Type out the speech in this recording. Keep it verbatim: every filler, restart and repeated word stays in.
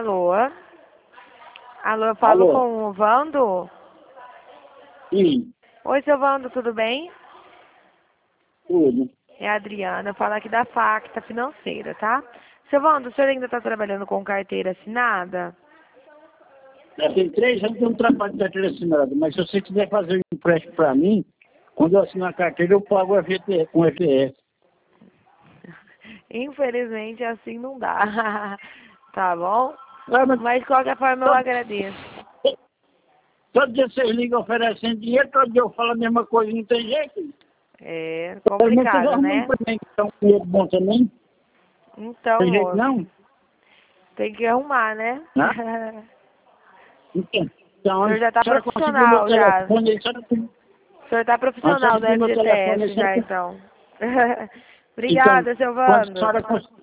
Alô? Alô, eu falo Alô? com o Vando? Sim, Oi, seu Vando, tudo bem? tudo. É a Adriana, eu falo aqui da Facta Financeira, tá? Seu Vando, o senhor ainda está trabalhando com carteira assinada? Já tem três anos que eu não trabalho de carteira assinada, mas se você quiser fazer um empréstimo para mim, quando eu assinar a carteira eu pago o F T S, com F T S. Infelizmente, assim não dá. Tá bom? Ah, mas Mas de qualquer forma eu todo, agradeço. todo dia vocês ligam oferecendo dinheiro, todo dia eu falo a mesma coisa, não tem jeito. É Pelo menos vocês complicado, arrumam né? para mim, que é um dinheiro bom também. Então, Tem jeito moço, não? tem que arrumar, né? Né? Então, então, O senhor onde já tá a senhora conseguiu meu profissional já. telefone, a senhora, O senhor tá a senhora profissional do conseguiu meu telefone, a F G T S já, senhora, então. então, Obrigada, seu quando a Vando. senhora conseguiu